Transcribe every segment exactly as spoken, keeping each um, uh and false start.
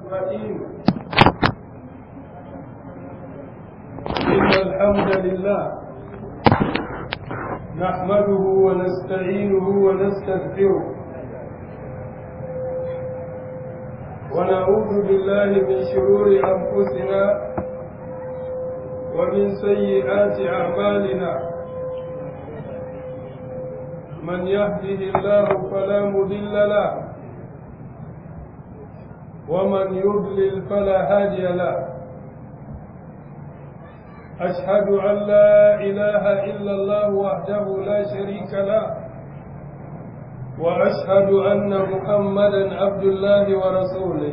الرحيم. إن الحمد لله نحمده ونستعينه ونستغفره ونعوذ بالله من شرور أنفسنا ومن سيئات أعمالنا. من يهده الله فلا مضل له ومن يضلل فلا هادي له. أشهد أن لا إله إلا الله وحده لا شريك له وأشهد أن محمدا عبد الله ورسوله.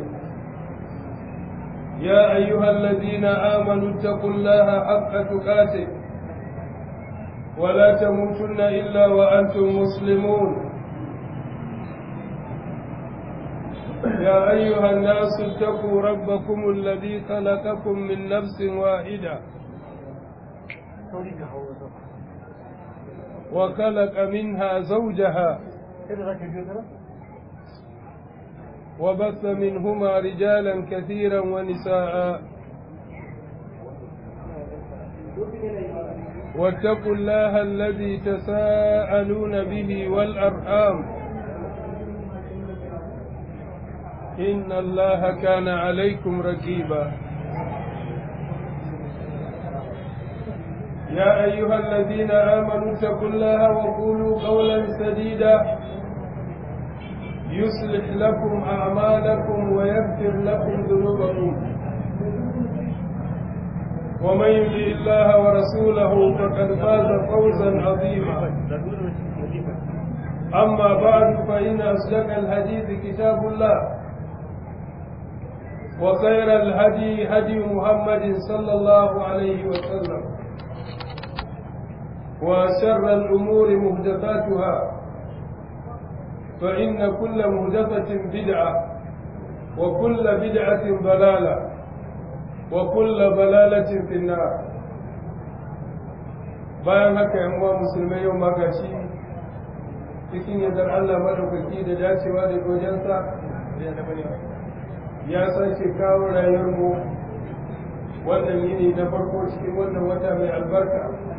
يا أيها الذين آمنوا اتقوا الله حق تقاته ولا تموتن إلا وأنتم مسلمون. يا أيها الناس اتقوا ربكم الذي خلقكم من نفس واحدة وخلق منها زوجها وبث منهما رجالا كثيرا ونساء واتقوا الله الذي تساءلون به والأرحام إن الله كان عليكم رقيبا. يا أيها الذين آمنوا اتقوا الله وقولوا قولا سديدا يصلح لكم أعمالكم ويغفر لكم ذنوبكم ومن يطع الله ورسوله فقد فاز فوزا عظيما. أما بعد فإن أصدق الحديث كتاب الله وخير الهدي هدي محمد صلى الله عليه وسلم وشر الأمور محدثاتها فإن كل محدثة بدعة وكل بدعة ضلالة وكل ضلالة في النار. bayan haka yan uwa musulmai, yau ma gashi cikin yardar Allah madaukaki da dacewa da gojensa ya sake kawo rayuwarmu wannan yini na farko cikin wannan wata mai albarka,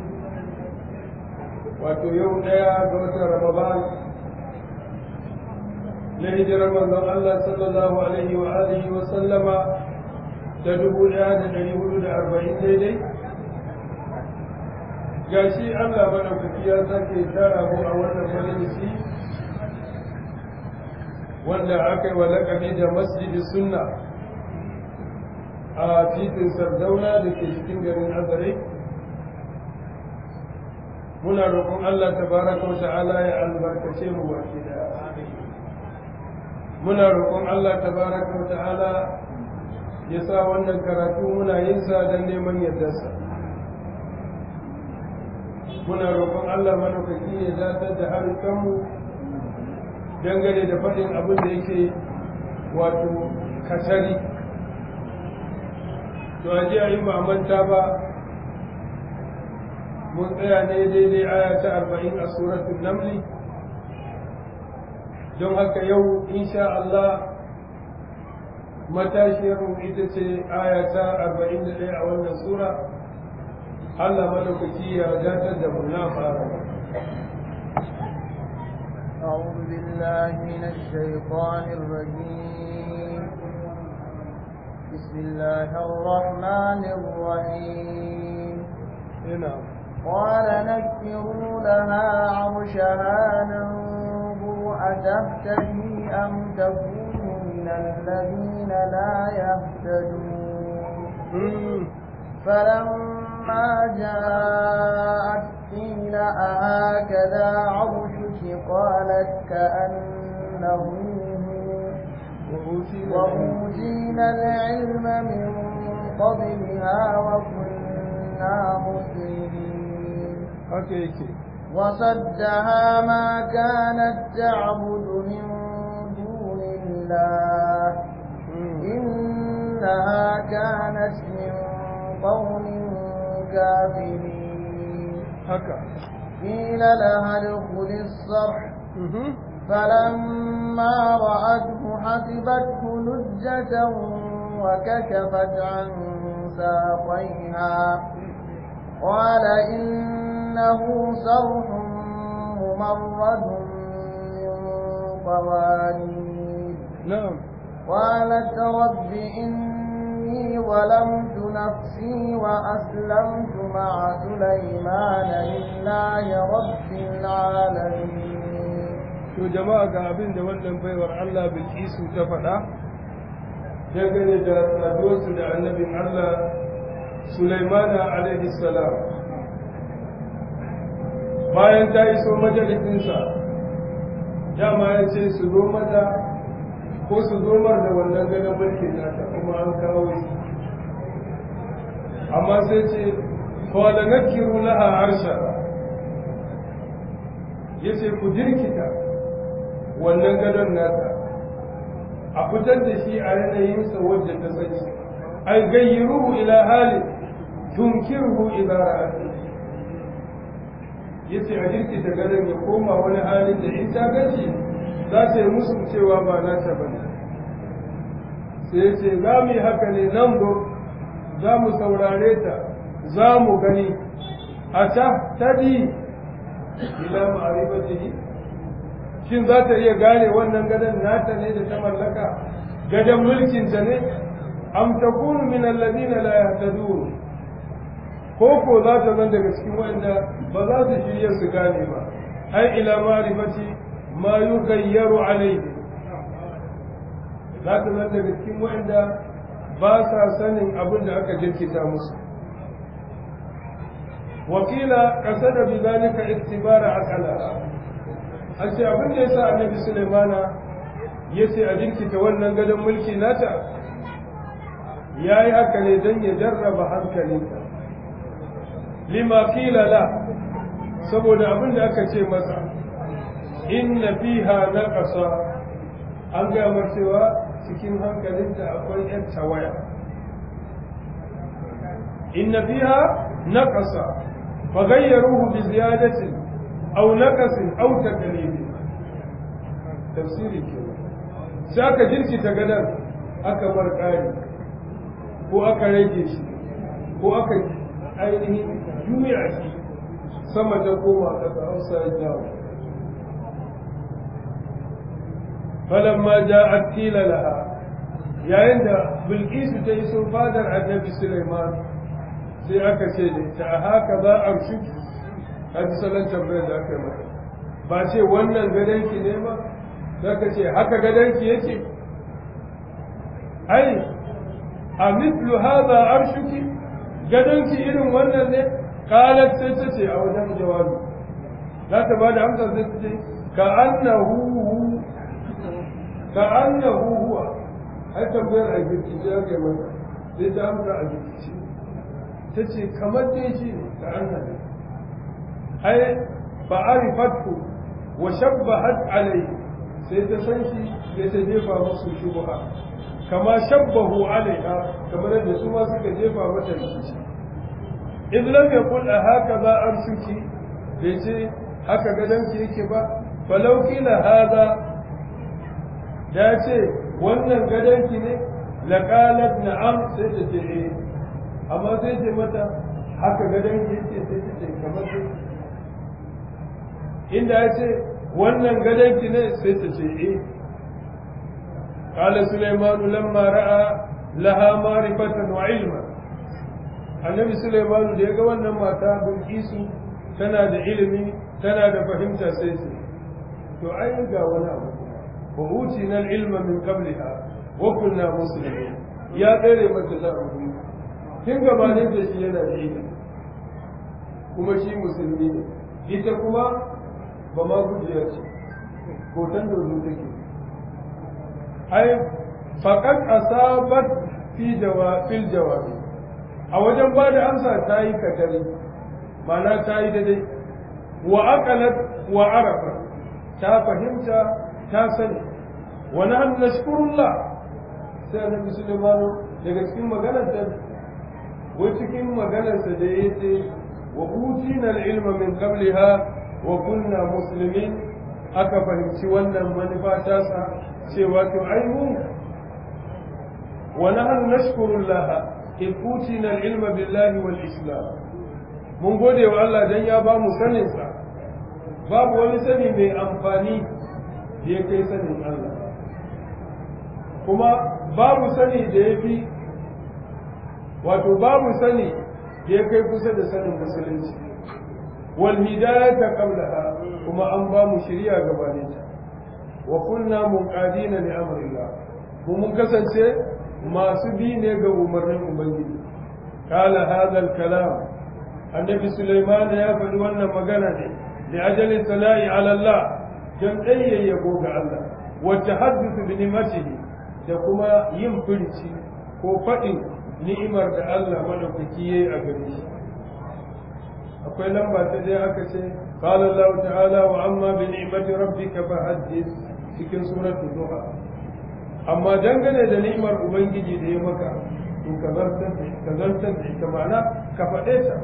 wato yau daya ga watan Ramadan na hijirar manzon Allah sallallahu alaihi wa alihi wa sallama da dubu daya da dari hudu da arba'in daidai. Gashi Allah madaukaki ya sake tara mu a wannan majalisi wanda aka yi wa laƙabi da masjidi sunna a titin Sardauna da ke cikin garin Azare. Muna roƙon Allah tabaraka wa ta'ala ya albarkace mu baki daya. Muna roƙon Allah tabaraka wa ta'ala ya sa wannan karatu muna yin sa don neman yardarsa. Muna roƙon Allah madaukaki ya datar da harkanmu dangane da faɗin abin da yake wato kasari. To a ji a yi manta ba, mun tsaya ne daidai aya ta arba'in a suratul namli. Don haka yau insha Allah matashiyarmu ita ce aya ta arba'in da ɗaya a wannan sura. Allah madaukaki ya datar da mu. na fara. أعوذ بالله من الشيطان الرجيم. بسم الله الرحمن الرحيم. نعم. قال نكروا لها عرشها ننظر أتهتدي أم تكون من الذين لا يهتدون. فلما جاءت قيل أهكذا عرشك قالت كأنه وأوتينا العلم من قبلها وكنا مسلمين. وصدها ما كانت تعبد من دون الله إنها كانت من قوم كافرين. قيل لها ادخل الصرح فلما رأته حسبته لجة وكشفت عن ساقيها قال إنه صرح ممرد من قوارير نعم قالت رب إني ظلمت نفسي وأسلمت مع سليمان لله رب العالمين. to jama'a ga abin da wannan baiwar Allah Bilkisu ta faɗa dangane da saduwarsu da annabin Allah Sulaimana alaihi salam. Bayan ta iso majalisinsa dama ya ce su zo mata ko su zo mar da wannan gadon mulkin nata kuma an kawo shi, amma sai ce kawai na kiru laha harsha ya ce ku jirkita wannan gadon nata a fitar da shi a yanayinsa wadda ta sani ai gayyiruhu ila halin tunkiruhu ila ra'ati yace a jirkita gadon ya koma wani halin da in ta gaji za ta yi musu cewa ba nata bane. sai ya ce za mu yi haka ne nan go za mu saurare ta za mu gani a ta tadi ila ma'arifatihi shin za ta iya gane wannan gadon nata ne da ta mallaka gadon mulkinta ne am takunu min alladhina la yahtadun ko ko za ta zan daga cikin wanda ba za su shirya su gane ba ai ila ma'rifati ma yughayyaru alayhi za ta zan daga cikin wanda ba sa sanin abin da aka jirkita musu. wakila kasada bi zalika iktibara aqala an ce abin da yasa annabi Sulaimana yace a jirkita wannan gadon mulki nata yayi haka ne dan ya jarraba hankalinta lima qila la saboda abin da aka ce masa inna fiha naqasa an ga mar cewa cikin hankalinta akwai yan tawaya inna fiha naqasa faghayyaruhu bi ziyadatin aw naqasin aw taqlidin tafsiri kenan sai aka jirkita gadan aka bar kari ko aka rage shi ko aka ainihin juya shi sama ta koma ƙasa upside down falamma ja'at qila laha yayin da bilkisu ta iso fadar annabi Sulaiman sai aka ce da ita a haka za a rushe kaji salon tambayar da aka yi mata ba ce wannan gadonki ne ba za ka ce haka gadonki yake ai a mitlu haza arshuki gadonki irin wannan ne kalat sai ta ce a wajen jawabi za ta ba da amsa sai ta ce ka annahu ka annahu huwa ai tambayar a girkice ya kai mata sai ta amsa a girkice ta ce kamar dai shi ne ka annahu ai ba arifatu wa shabbahat alayhi sai ta san shi sai ta jefa musu shubha kama shabbahu alaiha kamar da su ma suka jefa mata rikici idan lam yaqul hakaza arshuki bai ce haka gadanki yake ba falau kila hada da ce wannan gadanki ne laqalat na'am sai ta ce eh amma sai ce mata haka gadanki yake sai ta ce kamar dai inda ya ce wannan gadanki ne sai ta ce eh قال سليمان لما رأى لها معرفة وعلما النبي سليمان da yaga wannan mata Bilkisu tana da ilimi tana da fahimta sai sai to ai ga wani abu wa utina al-ilma min qabliha wa kunna muslimin ya tsere mata da abu kin gabanin da shi yana da ilimi kuma shi musulmi ne ita kuma ba ma gujiya ce ko tan da take ai faqad asabat fi jawafil jawabi a wajen ba da amsa ta yi katari mana ta yi daidai wa aqalat wa arafa ta fahimta ta sani wa nahnu nashkurullah sai annabi Sulaiman daga cikin maganar da wa cikin maganar sa da yace wa utina al-ilma min qabliha wa kunna muslimin aka fahimci wannan manufa tasa cewa to ai mu wa nahnu nashkuru Allah in utina al-ilma billahi wal islam mun gode wa Allah dan ya ba mu sanin sa babu wani sani mai amfani da ya kai sanin Allah kuma babu sani da ya fi wato babu sani da ya kai kusa da sanin musulunci wal hidayata qablaha kuma an ba mu shari'a gabanin ta wa kunna munqadina li amrillah mu mun kasance masu bi ne ga umarnin ubangiji kala hadha al kalam annabi sulaiman ya faɗi wannan magana ne li ajali salai ala Allah dan yabo ga Allah wa tahaddathu bi ni'matihi da kuma yin furici ko faɗin ni'imar da Allah madaukaki yayi a gare shi akwai lamba ta dai aka ce qala Allah ta'ala wa amma bi ni'mati rabbika fahaddith cikin suratul duha amma dangane da ni'imar ubangiji da ya maka to ka zartar ka zartar da ita ma'ana ka faɗe ta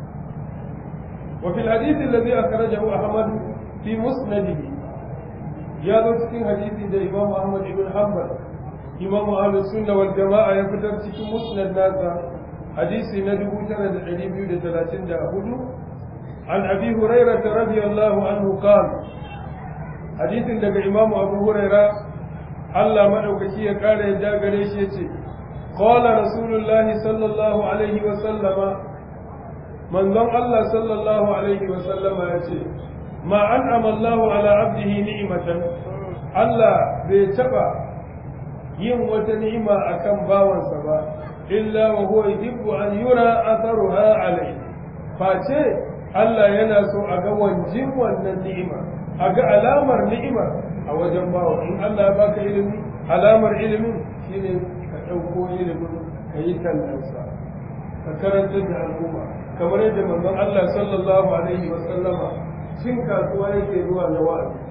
wa fil hadith alladhi akhrajahu Ahmad fi musnadihi ya zo cikin hadisi da Imam Ahmad ibn Hanbal Imam Ahlus Sunna wal Jama'a ya fitar cikin musnad nasa hadisi na dubu tara da ɗari biyu da talatin da hudu an abi hurairah radiyallahu anhu qala hadisin daga Imam Abu Hurairah Allah madaukaki ya kare yadda gare shi yace qala rasulullah sallallahu alaihi wa sallama manzon Allah sallallahu alaihi wa sallama yace ma an'ama Allahu ala abdihi ni'matan Allah bai taba yin wata ni'ima akan bawansa ba illa wa huwa yuhibbu an yura atharuha alayhi face Allah yana so a ga wanjin wannan ni'ima a ga alamar ni'ima a wajen bawa in Allah ya baka ilimi alamar ilimin shine ka dauko ilimin ka yi tallansa ka karantar da al'umma kamar yadda manzon Allah sallallahu alaihi wa sallama cin kasuwa yake zuwa da wa'azi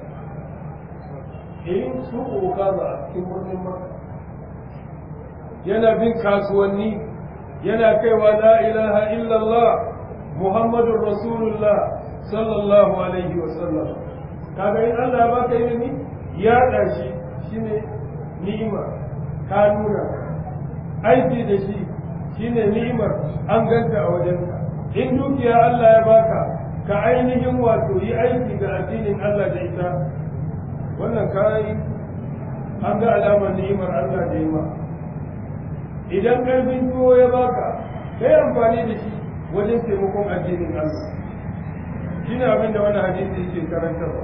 in su kaza a cikin birnin Makka yana bin kasuwanni yana kaiwa la ilaha illallah muhammadur rasulullah sallallahu alaihi wa sallam kaga in Allah ya baka ilimi ya dashi shine ni'ima ka nuna aiki da shi shine ni'imar an ganta a wajenka in dukiya Allah ya baka ka ainihin wato yi aiki da addinin Allah da ita wannan kai an ga alamar ni'imar Allah da yi ma idan karfin tuwo ya baka kai amfani da shi wajen taimakon addinin Allah shine abin da wannan hadisi yake karantarwa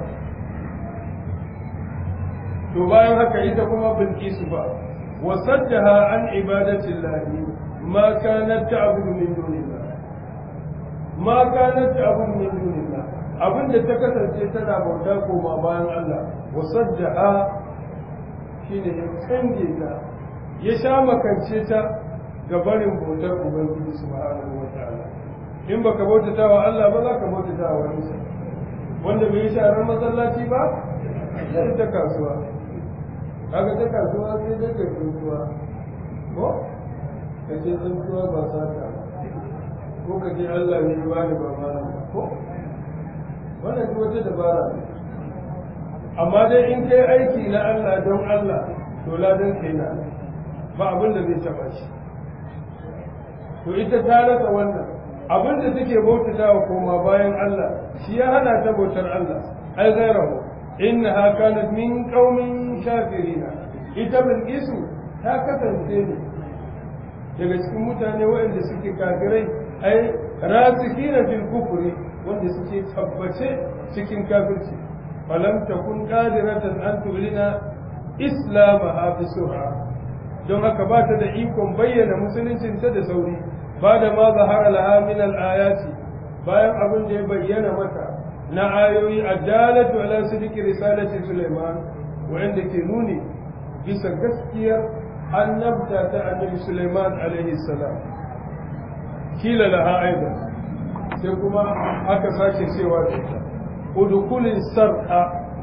to bayan haka ita kuma Bilkisu ba wasaddaha an ibadati llahi ma kanat ta'budu min dunillah ma kanat ta'budu min dunillah abinda ta kasance tana bauta koma bayan Allah wasaddaha shine ya kange ta ya sha makance ta ga barin bautar ubangiji subhanahu wataala in baka bautata wa Allah ba za ka bautata wa wani sa wanda bai sharar masallaci ba sai ta kasuwa kaga ta kasuwa sai da ke tsuntuwa ko kace tsuntuwa ba sata ko kace Allah ne ba ni ba ma ko wannan duk wata dabara amma dai in kai aiki na Allah don Allah to ladan kai na ba abin da zai taba shi to ita ta rasa wannan abin da take bautata wa koma bayan Allah shi ya hana ta bautar Allah ai gairahu innaha kanat min qaumin kafirina ita bilqisu ta kasance ne daga cikin mutane waɗanda suke kafirai ai rasikina fil kufri wanda suke tabbace cikin kafirci falam takun qadiratan an tulina islamaha bi sur'a don haka ba ta da ikon bayyana musuluncinta da sauri ba da ma zahara laha min al-ayati bayan abin da ya bayyana mata na ayoyi addalatu ala sidqi risalati Sulaiman wanda ke nuni bisa gaskiyar annabta ta annabi Sulaiman alaihi salam kila laha aidan sai kuma aka sake cewa da ita udkhulin sar'a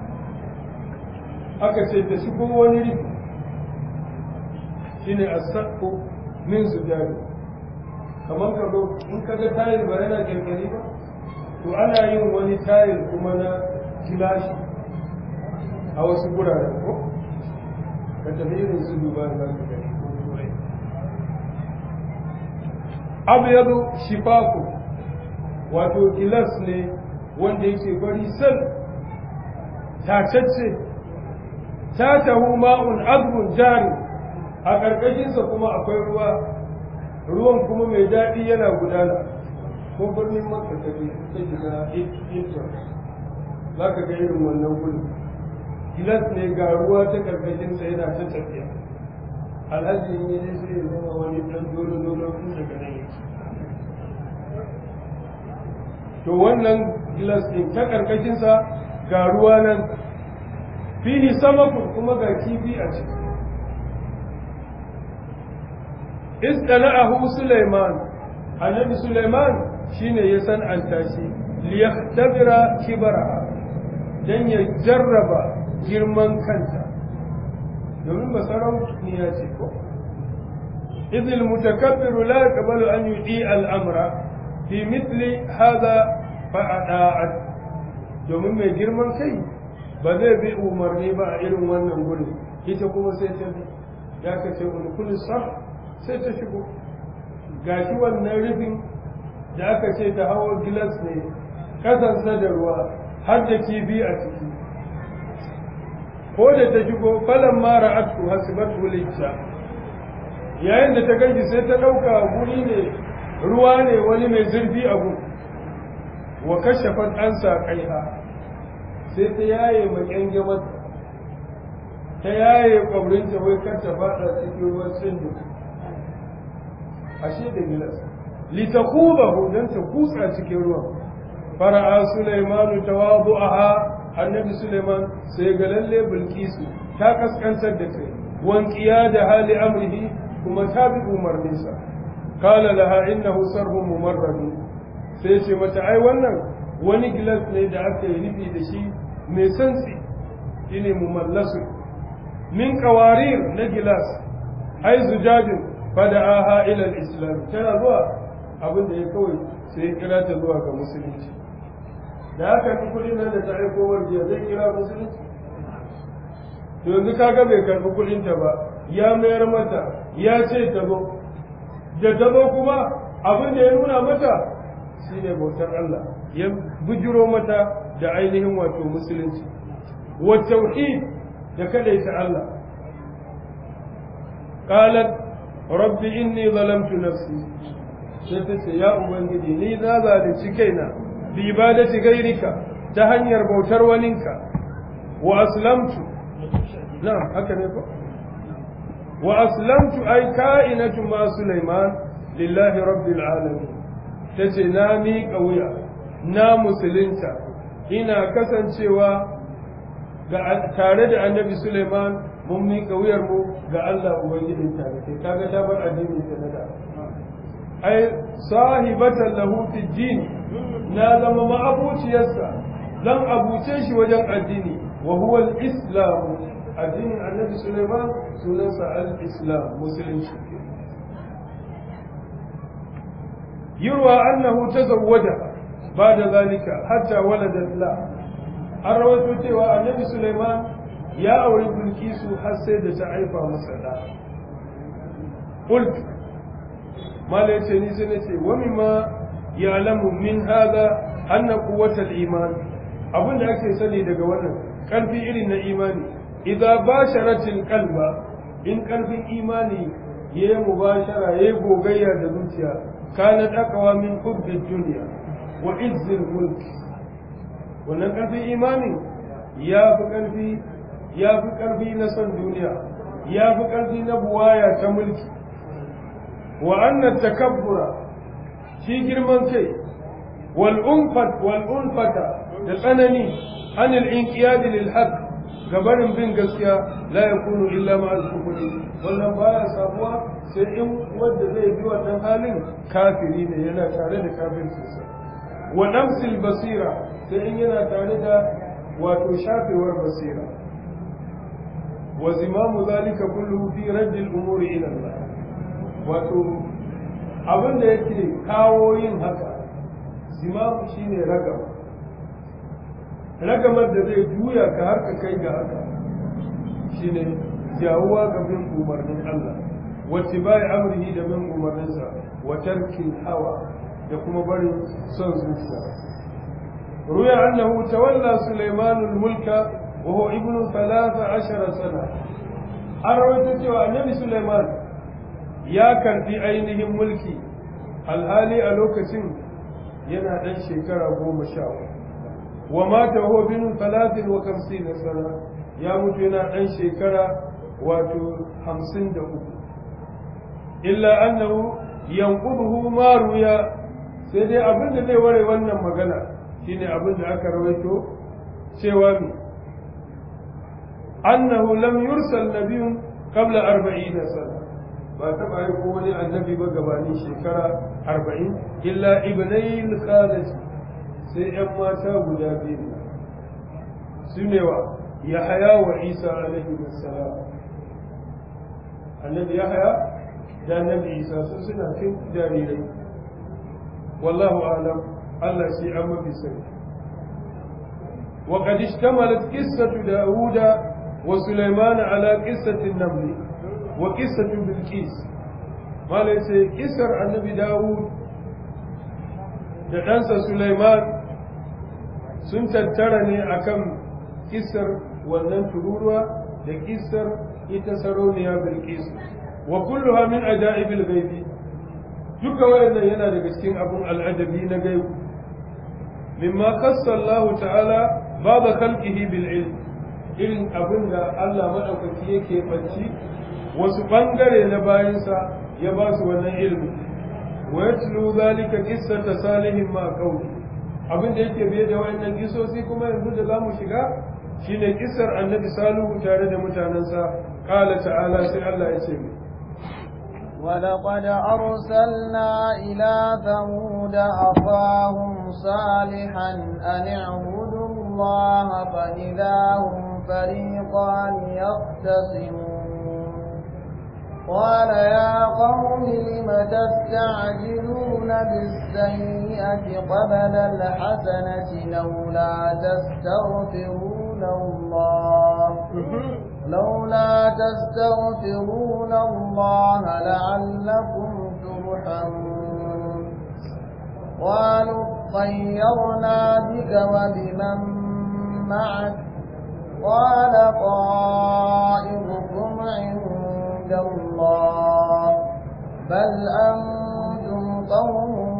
aka ce ta shigo wani rufi shine as-saqu min zujari kamar ka zo in ka ga tayil ba yana kirkiri ba to ana yin wani tayil kuma na gilashi a wasu guraren ko ka tafi irin su duba za ka gani ko turai abyadu shifaku wato gilas ne wanda yake bari sal tacacce tatahu ma'un azbun jari a ƙarƙashinsa kuma akwai ruwa ruwan kuma mai daɗi yana gudana ko birnin makka ta ke ta shiga inter za ka ga irin wannan gudu gilas ne ga ruwa ta ƙarƙashinsa yana ta tafiya alhaji ne ne sai ya zama wani ɗan dolo dolo tun daga nan yake to wannan gilas ɗin ta ƙarƙashinsa ga ruwa nan fihi samakun kuma ga kifi a ciki istala'ahu Sulaiman annabi Sulaiman shine ya san an tashi liyahtabira kibara dan ya jarraba girman kanta domin basarauniya ce ko idil mutakabbiru la yaqbalu an yudi al-amra fi mithli hadha fa'ada'at domin mai girman kai ba zai bi umarni ba a irin wannan gurin ita kuma sai ta bi ya kace ulkul sah sai ta shigo gashi wannan rufin da aka ce ta hawa gilas ne kasansa da ruwa har da kifi a ciki ko da ta shigo falan mara atku hasibatu lijja yayin da ta gaji sai ta dauka guri ne ruwa ne wani mai zurfi a gun wa kashafat an saqaiha sai ta yaye makenge mata ta yaye kwabrinta wai kar ta fada cikin ruwan tsindu ashe da gilas litakhudahu dan ta kutsa cikin ruwan fara'a Sulaiman tawadu'aha annabi Sulaiman sai ga lalle Bilkisu ta kaskantar da kai wan qiyada hali amrihi kuma ta bi umarninsa qala laha innahu sarhu mumarrad sai ce mata ai wannan wani gilas ne da aka yi nufi da shi mai santsi shine mumallasu min qawarir na gilas ai zujajin fada'aha ila al-islam tana zuwa abin da ya kawai sai ya kira ta zuwa ga musulunci da haka ki kudin nan da ta aiko warjiya zai kira musulunci to yanzu kaga bai karbi kudin ta ba ya mayar mata ya ce ta zo da ta zo kuma abin da ya nuna mata shine bautar Allah ya bujiro mata da ainihin wato musulunci wa tauhid da kadaita Allah qalat rabbi inni zalamtu nafsi sai ta ce ya ubangiji ni na zalunci kaina bi ibadati gairika ta hanyar bautar waninka wa aslamtu na'am haka ne ko wa aslamtu ay ka'inatu ma sulaiman lillahi rabbil alamin tace na mi kauya na musulunta ina kasancewa ga tare da annabi Sulaiman mun mi kauyar mu ga Allah ubangijin ta kai kaga ta bar addini ta nada ai sahibatan lahu fi din na zama ma'abuciyarsa zan abuce shi wajen addini wa huwa al-islam addinin annabi Sulaiman sunansa al-islam musulunci yurwa annahu tazawwaja ba'da zalika hatta waladat la an rawaito cewa annabi Sulaiman ya auri Bilkisu har sai da ta haifa masa da qult mala yace ni sai nace wa mimma ya'lamu min hadha anna quwwatal iman abinda ake sani daga wannan karfi irin na imani idza basharatil qalba in karfin imani yayi mubashara yayi gogayya da zuciya kana taqwa min hubbi dunya wa izzil mulk wannan karfin imani ya fi karfi ya fi karfi na son duniya ya fi karfi na buwaya ta mulki wa anna takabbura shi girman kai wal unfat wal unfata da tsanani anil inqiyad lil haqq gabarin bin gaskiya la yakunu illa ma al-kufri wannan baya samuwa sai in wanda zai bi wannan halin kafiri ne yana tare da kafircinsa wa nafsil basira sai in yana tare da wato shafewar basira wa zimamu zalika kulluhu fi radd al-umuri ila Allah wato abin da yake kawo yin haka zimamu shine ragama ragamar da zai juya ka har ka kai ga haka shine jawuwa ga bin umarnin Allah wacce bai amrihi da bin umarninsa wa tarkil hawa da kuma barin son zuciya ruya annahu tawalla Sulaiman al-mulka wa huwa ibnu thalatha ashara sana an rawaita cewa annabi Sulaiman ya karbi ainihin mulki alhali a lokacin yana dan shekara goma sha wa mata huwa bin thalathin wa khamsina sana ya mutu yana dan shekara wato hamsin da uku illa annahu yanquduhu ma ruya sai dai abin da zai ware wannan magana shine abin da aka rawaito cewa mi annahu lam yursal nabiyyun qabla arba'ina sana ba ta bai ko wani annabi ba gabanin shekara arba'in illa ibnai al-khalid sai yan mata guda biyu sunewa yahya wa isa alaihi assalam annabi yahya da annabi isa sun suna cikin jarirai wallahu a'lam Allah shi an mafi sani wa qad ishtamalat qissatu dauda wa sulaiman ala qissati an-naml wa qissatu bilqis malai sai kissar annabi daud da ɗansa sulaiman sun tattara ne akan kissar wannan tururuwa da kissar ita sarauniya bilqis wa kulluha min ajaibil ghaibi duka wannan yana daga cikin abun al'ajabi na gaibu mimma qassa Allah ta'ala baba khalqihi bil ilm irin abin da Allah madaukaki yake banci wasu bangare na bayansa ya ba su wannan ilmi wa yatlu zalika qissata salihin ma qawli abin da yake biye da wannan kisosi kuma yanzu da zamu shiga shine kissar annabi salihu tare da mutanansa qala ta'ala sai Allah ya ce ولقد أرسلنا إلى ثمود أخاهم صالحا أن اعبدوا الله فإذا هم فريقان يختصمون قال يا قوم لم تستعجلون بالسيئة قبل الحسنة لولا تستغفرون الله لولا تستغفرون الله لعلكم ترحمون قالوا طيرنا بك وبمن معك قال طائركم عند الله بل أنتم قوم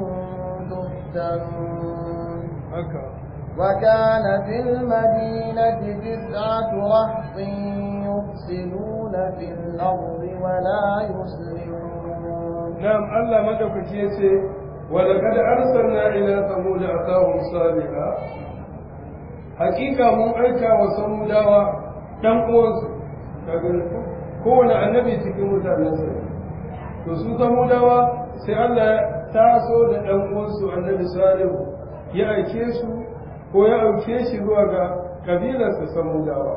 تفتنون وكان في المدينة تسعة رهط يفسدون في الأرض ولا يصلحون نعم الله مدوك يسي ولقد أرسلنا إلى ثمود أخاهم صالحا حقيقة من أيكا وثموداوا تنقوز كون النبي cikin mutanensa to su samudawa sai Allah taso da ɗan uwansu annabi salihu ya aike su ko ya auke shi zuwa ga kabilarsa samudawa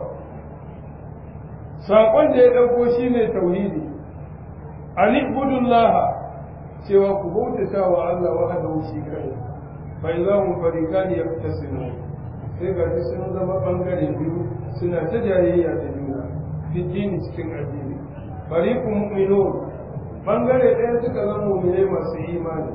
saƙon da ya ɗauko shi ne tauhidi alibudullaha cewa ku bautata wa Allah wahdahu shi kai fa ilahum fariqan yaqtasimu sai ga sun zama bangare biyu suna ta jayayya da juna fi dini cikin addini fariqun mu'minun bangare ɗaya suka zama mu'minai masu imani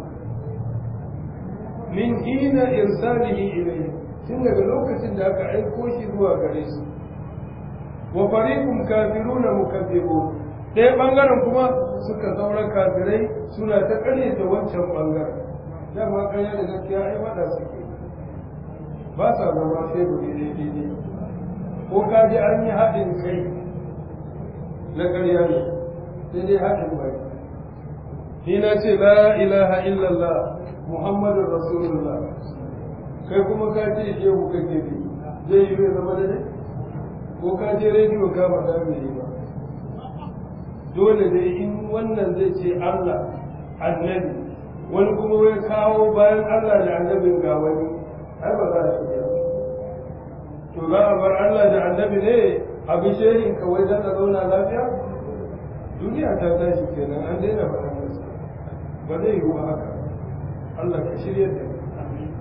min hina irsalihi ilayhi tun daga lokacin da aka aiko shi zuwa gare su wa fariqum kafiruna mukazzibun ɗaya bangaren kuma suka zaura kafirai suna ta ƙaryata wancan bangaren dama ƙarya da gaskiya ai wada suke ba sa zama sai guri daidai ne ko ka ji an yi haɗin kai na ƙarya ne sai dai haɗin bai ni na ce la ilaha illallah muhammadun rasulullah kai kuma ka ce shehu kake bi zai yi mai zama da ne ko ka je rediyo ka faɗa mai yi ba dole dai in wannan zai ce Allah annabi wani kuma wai kawo bayan Allah da annabin ga wani ai ba za a shiga to za a bar Allah da annabi ne a bishiyayin kawai don a zauna lafiya duniya ta tashi kenan an daina faɗa masa ba zai yi wa haka Allah ka shirya da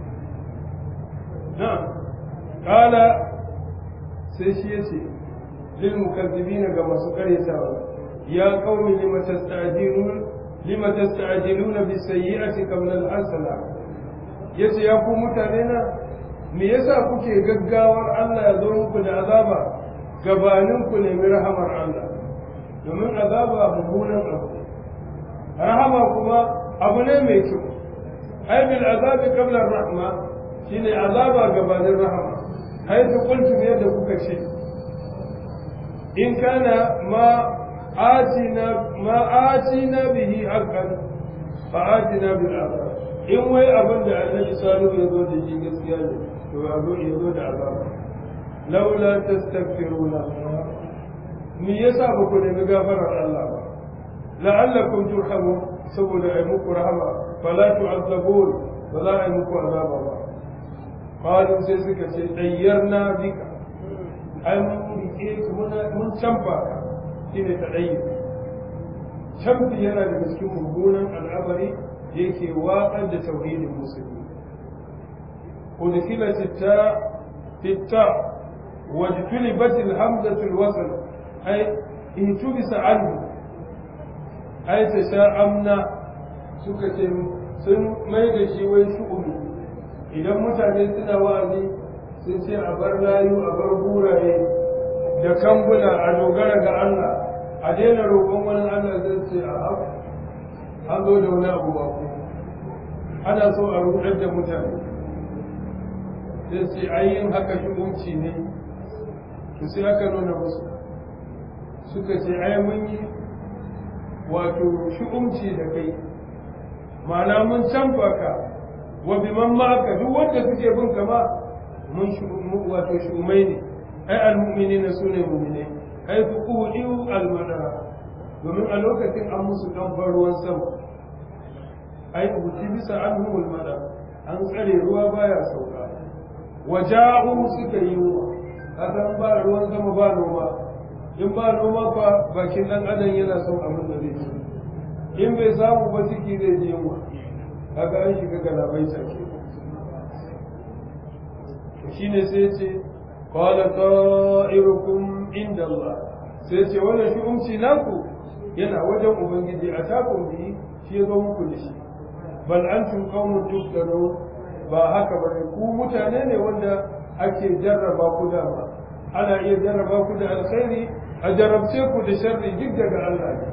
na kala sai shi ya ce lil mukazzibina ga masu karyatawa ya qaumi lima tasta'jilun lima tasta'jiluna bis sayyi'ati qabla al hasana yace ya ku mutane na me yasa kuke gaggawar Allah ya zo muku da azaba gabanin ku nemi rahamar Allah domin azaba mummunan abu rahama kuma abu ne mai kyau ai bil azabi qabla rahma shine azaba gabanin rahama ai ta kuntu yadda kuka ce in kana ma atina ma atina bihi haqqan fa atina bil azab in wai abin da annabi salihu ya zo da shi gaskiya ne to abu ya zo da azaba laula tastaghfiruna me yasa ba ku nemi gafarar Allah ba la'allakum turhamun saboda ai muku rahama fala tu'azzabun ba za a yi muku azaba ba qalu sai suka ce dayyarna bika ai mun rike ku mun canfa ka shine tadayyur canfi yana da cikin mummunan al'amari yake waƙar da tauhidin musulmi udkhilat ta fitta wajtulibat alhamzatu alwasl ay intubisa anhu ay tasha'amna suka ce sun mai da shi wai shu'umi idan mutane suna wa'azi sun ce a bar layu a bar buraye da kambuna a dogara ga Allah a daina roƙon wani Allah zai ce a abu an zo da wani abu ba ku ana so a rudar da mutane sai ce ayyin haka shugunci ne to sai aka nuna musu suka ce ai mun yi wato shugunci da kai ma'ana mun canfa ka wa biman ma'aka duk wanda suke bin kama mun wato shugumai ne ai almu'minina sune mu'minai ai fuquhu almadara domin a lokacin an musu ɗanfar ruwan sama ai uti bisa an humul mada an tsare ruwa baya sauka waja'u suka yi ruwa kasan ba ruwan sama ba noma in ba noma fa bakin dan adam yana son abin da zai ci in bai samu ba ciki zai je yunwa kaga an shiga galabai take shine sai ce qala ta'irukum inda Allah sai ce wannan shu'umci naku yana wajen ubangiji a takun bi shi ya zo muku da shi bal antum qaumun tuftaru ba haka bane ku mutane ne wanda ake jarraba ku da ba ana iya jarraba ku da alkhairi a jarrabce ku da sharri duk daga Allah ne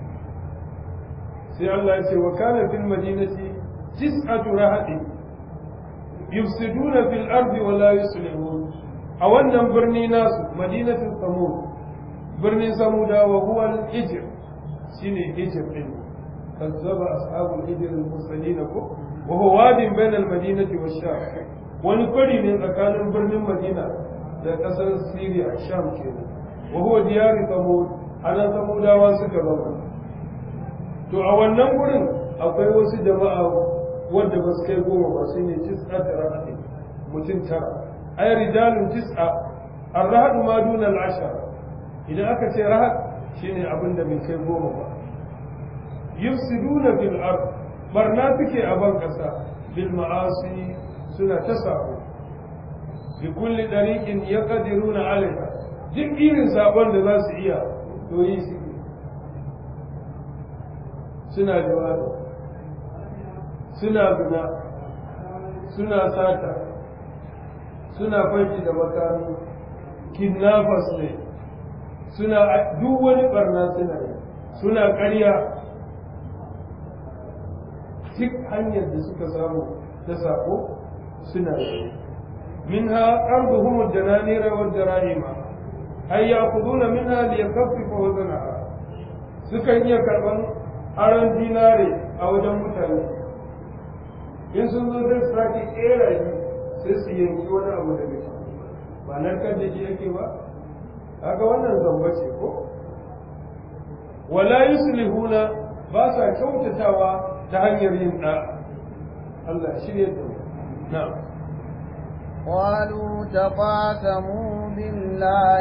sai Allah ya ce wa kana fil madinati tis'atu rahadi yufsiduna fil ardi wa la yuslihun a wannan birni nasu madinatul samud birnin samuda wa huwa al-hijr shine hijr din kazzaba ashabul hijr al-mursalin ko wa huwa wadin bain al-madinati wash-sham wani kwari ne tsakanin birnin madina da kasar syria sham kenan wa huwa diyar samud ana samudawa suka zama to a wannan gurin akwai wasu jama'a wanda ba su kai goma ba shine tis'a tara mutum tara ay rijalun tis'a ar-rahd ma duna al-ashara idan aka ce rahat shine abin da bai kai goma ba yufsiduna fil ard barna suke a ban kasa bil ma'asi suna ta sako bi kulli dariqin yaqdiruna alaiha duk irin sabon da za su iya to yi su suna jawabi suna guna suna sata suna fashi da makami kidnappers ne suna duk wani barna suna yi suna ƙarya duk hanyar da suka samu ta sako suna yi minha arduhum ad-dananira wad-darahima ay ya'khuduna minha liyakaffifu waznaha sukan iya karban aron dinare a wajen mutane in sun zo zai sake kera shi sai su yanki wani abu daga shi ba narkar da shi yake ba kaga wannan zamba ce ko wala yuslihuna ba sa kyautatawa ta hanyar yin da Allah shirye da mu na'am قالوا تقاسموا بالله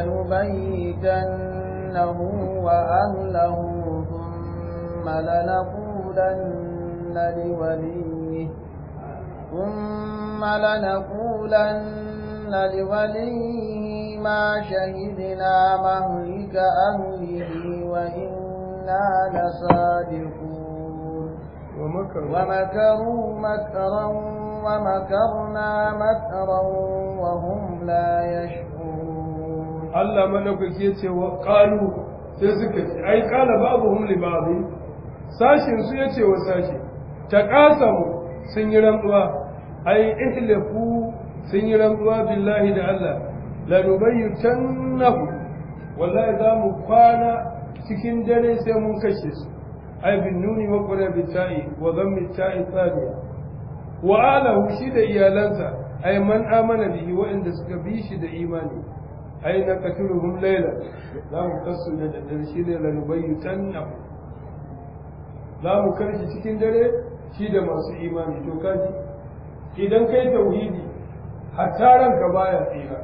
لنبيتنه وأهله ثم لنقولن لوليه ثم لنقولن لوليه ما شهدنا مهلك أهله وإنا لصادقون ومكروا ومكروا مكرا ومكرنا مكرا وهم لا يشعرون الله ملكك يتي وقالوا تزكت أي قال بعضهم لبعض ساشن سيتي وساشن تقاسموا سنجرموا أي احلفوا سنجرموا بالله لعله لنبيتنه والله إذا مقانا cikin dare sai mun kashe su ai bin nuni wa qura bi ta'i wa dhammi ta'i thaniya wa alahu shi da iyalansa ai man amana bihi wa inda suka bi shi da imani ai na katuluhum layla za mu kasu da dare shi ne la nubayyutanna za mu karshe cikin dare shi da masu imani to kaji idan kai tauhidi hatta ranka baya tsira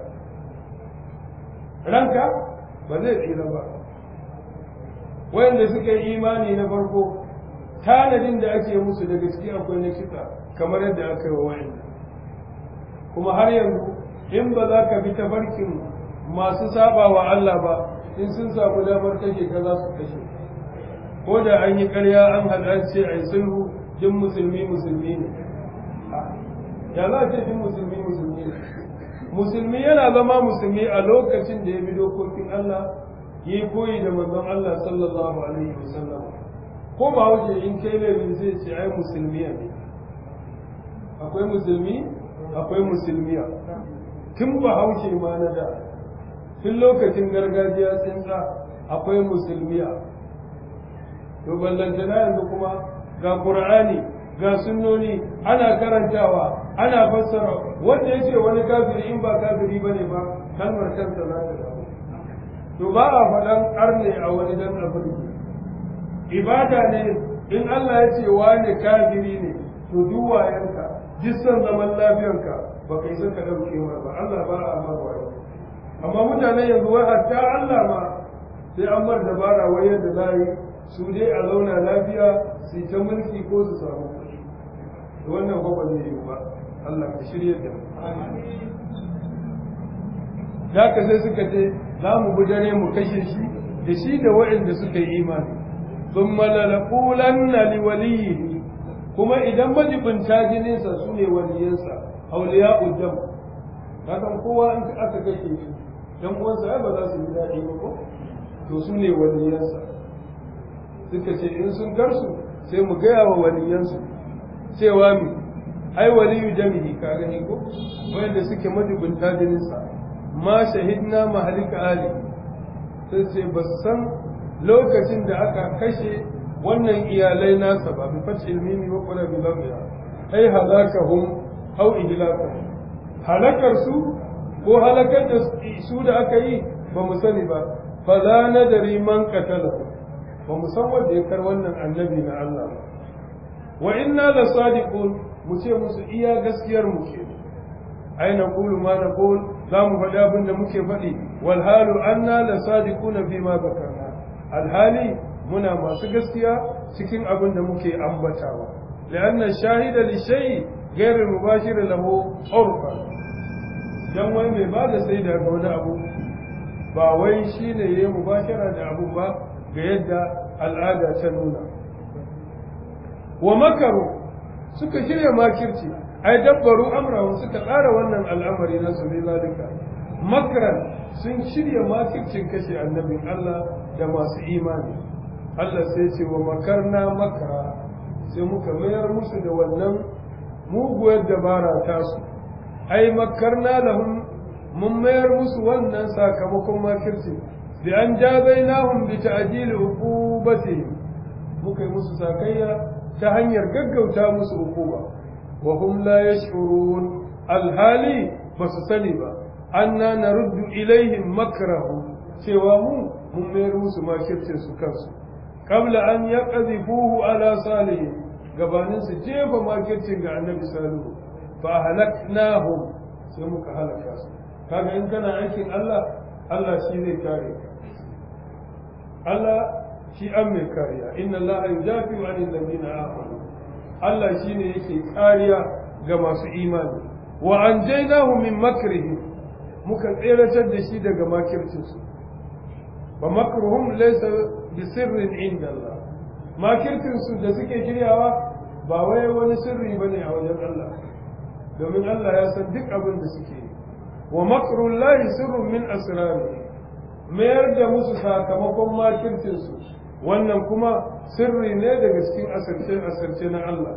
ranka ba zai tsira ba wanda suka yi imani na farko tanadin da ake musu da gaske akwai na kisa kamar yadda aka yi wa wa'anda kuma har yanzu in ba za ka bi tafarkin masu saba wa Allah ba in sun samu damar kashe ka za su kashe ko da an yi ƙarya an halarce a yi sulhu din musulmi musulmi ne ya za a ce din musulmi musulmi ne musulmi yana zama musulmi a lokacin da ya bi dokokin Allah yi koyi da manzon Allah sallallahu alaihi wasallam ko ba wuce in kai laifin zai ce ai musulmiya ne akwai musulmi akwai musulmiya tun ba hauce ma na da tun lokacin gargajiya tsinsa akwai musulmiya to ballantana yanzu kuma ga qur'ani ga sunnoni ana karantawa ana fassara wanda yace wani kafiri in ba kafiri bane ba kalmar kanta za ta dawo to ba a faɗan arne a wani dan afirki ibada ne in Allah ya ce wani kafiri ne to duwayenka jissan zaman lafiyanka ba kai san ka dauke wa ba Allah ba a marwa amma mutanen yanzu wai hatta Allah ma sai an mar dabara wai yadda za yi su dai a zauna lafiya su ta mulki ko su samu kuɗi wannan ba ba zai yi ba Allah ka shirye da mu da ka sai suka ce za mu bi dare mu kashe shi da shi da waɗanda suka yi imani thumma lanaqulanna liwaliyihi kuma idan majibinta jininsa su ne waliyansa auliya'ud dam kasan kowa in aka kashe shi dan uwansa ai ba za su yi daɗi ba ko to su ne waliyansa suka ce in sun karsu sai mu gaya wa waliyansu cewa mi ai waliyu jami'i ka gani ko wanda suke majibinta jininsa ma shahidna mahalika ali sai ce ba san lokacin da aka kashe wannan iyalai nasa ba bi fatil mimi wa qala bi lamya ai halakahum aw ihlakahum halakar su ko halakar da su da aka yi ba mu sani ba fa la nadri man qatala ba mu san wanda ya kar wannan annabi na Allah ba wa inna la sadiqun mu ce musu iya gaskiyar mu ke ai na qulu ma na qul za mu faɗi abin da muke faɗi wal halu anna la sadiquna fi ma zakarna al hali muna masu gaskiya cikin abin da muke ambatawa lianna shahida li shay ghayr mubashir lahu urfa dan wai mai ba da sai da wani abu ba wai shine yayi mubashara da abu ba ga yadda al'ada ta nuna wa makaru suka shirya makirci ai dabbaru amrahu suka tsara wannan al'amari na su zalika makran sun shirya makircin kashe annabin Allah da masu imani Allah sai ce wa makarna makara sai muka mayar musu da wannan muguwar dabara tasu ai makarna lahum mun mayar musu wannan sakamakon makircin bi an jazainahum bi ta'dil uqubatihim muka yi musu sakayya ta hanyar gaggauta musu hukuma wa hum la yash'urun alhali basu sani ba anna naruddu ilaihim makrahu cewa mu mun mayar musu makircin su kansu qabla an yaqdhifuhu ala salih gabanin su jefa makircin ga annabi salihu fa halaknahum sai muka halaka su kaga in kana aikin Allah Allah shi zai kare ka Allah shi an mai kariya inna Allah yudafi wa anil ladina amanu Allah shine yake kariya ga masu imani wa anjaynahu min makrihim muka tseratar da shi daga makircinsu ba makruhum laysa bi sirrin inda Allah makircinsu da suke shiryawa ba wai wani sirri bane a wajen Allah domin Allah ya san duk abin da suke yi wa makrullahi sirrun min asrari mayar da musu sakamakon makircinsu wannan kuma sirri ne daga cikin asirce asirce na Allah